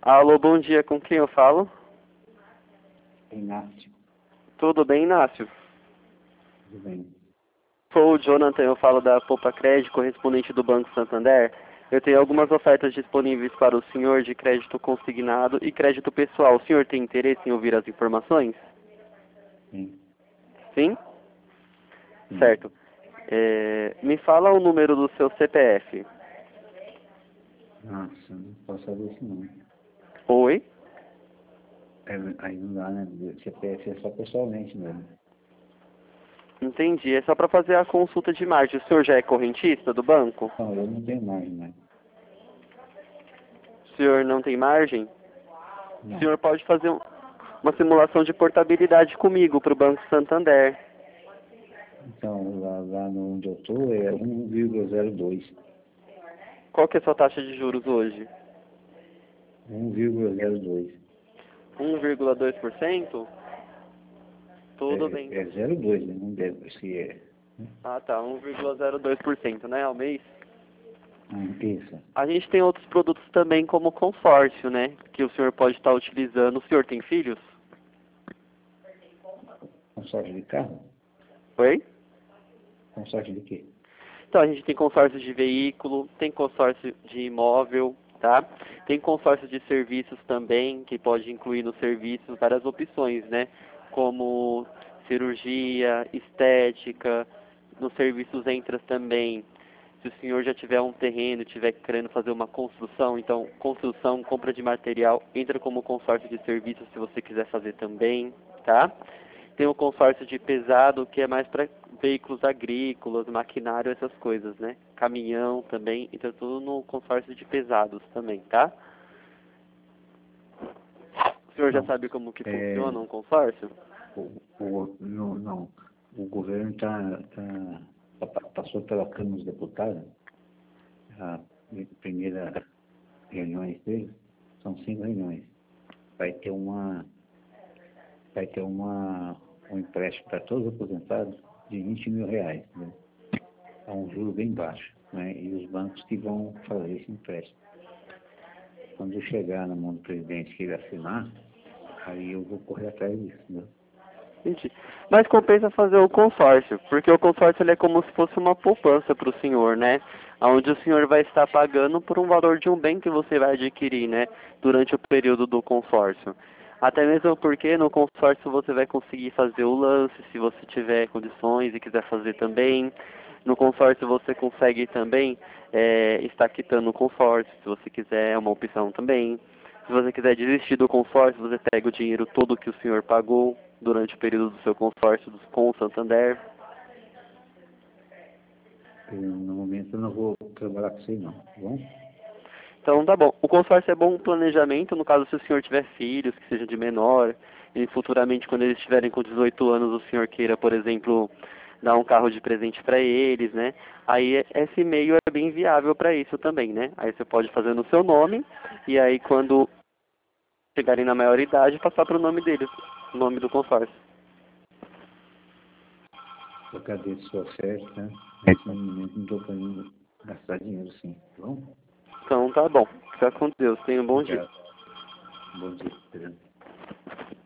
Alô, bom dia, com quem eu falo? Inácio, Tudo bem, Inácio? tudo bem? Sou o Jonathan, eu falo da Poupa Crédito, correspondente do Banco Santander. Eu tenho algumas ofertas disponíveis para o senhor de crédito consignado e crédito pessoal. O senhor tem interesse em ouvir as informações? Sim, Sim? sim. Certo. Me fala o número do seu CPF. Nossa, não posso saber isso não. Oi? Aí não dá, né? CPF é só pessoalmente mesmo. Entendi. É só para fazer a consulta de margem. O senhor já é correntista do banco? Não, eu não tenho margem, né? O senhor não tem margem? O Não. senhor pode fazer uma simulação de portabilidade comigo para o Banco Santander. Então, lá onde eu estou é 1,02. Qual que é a sua taxa de juros hoje? 1,02. 1,2%? Tudo bem, É então. 0,2, né? Não deve, se é. Ah, tá. 1,02%, né, ao mês? Isso. A gente tem outros produtos também, como consórcio, né? Que o senhor pode estar utilizando. O senhor tem filhos? Consórcio de carro? Oi? Consórcio de quê? Então, a gente tem consórcio de veículo, tem consórcio de imóvel, tá? Tem consórcio de serviços também, que pode incluir nos serviços várias opções, né? Como cirurgia, estética, nos serviços entra também. Se o senhor já tiver um terreno, tiver querendo fazer uma construção, então construção, compra de material, entra como consórcio de serviços se você quiser fazer também, tá? Tem o consórcio de pesado, que é mais para veículos agrícolas, maquinário, essas coisas, né? Caminhão também, então tudo no consórcio de pesados também, tá? O senhor já Não. sabe como que É, funciona um consórcio? não. O governo passou pela Câmara dos Deputados, a primeira reuniões deles, são 5 reuniões. Vai ter um empréstimo para todos os aposentados de R$ 20.000, né? É um juro bem baixo, né? E os bancos que vão fazer esse empréstimo. Quando chegar na mão do presidente que ele assinar, aí eu vou correr atrás disso, né? Entendi. Mas compensa fazer o consórcio, porque o consórcio ele é como se fosse uma poupança para o senhor, né? Onde o senhor vai estar pagando por um valor de um bem que você vai adquirir, né? Durante o período do consórcio. Até mesmo porque no consórcio você vai conseguir fazer o lance, se você tiver condições e quiser fazer também. No consórcio você consegue também estar quitando o consórcio, se você quiser, é uma opção também. Se você quiser desistir do consórcio, você pega o dinheiro todo que o senhor pagou durante o período do seu consórcio com o Santander. No momento eu não vou trabalhar com isso aí não, tá bom? Então tá bom. O consórcio é bom planejamento, no caso se o senhor tiver filhos, que sejam de menor, e futuramente quando eles estiverem com 18 anos o senhor queira, por exemplo, dar um carro de presente para eles, né? Aí esse meio é bem viável para isso também, né? Aí você pode fazer no seu nome, e aí quando chegarem na maioridade, passar para o nome deles, o nome do consórcio. Eu agradeço a sua oferta, nesse momento não estou podendo gastar dinheiro sim, tá bom? Então tá bom. Fica com Deus. Tenha um bom dia. Obrigado. Bom dia.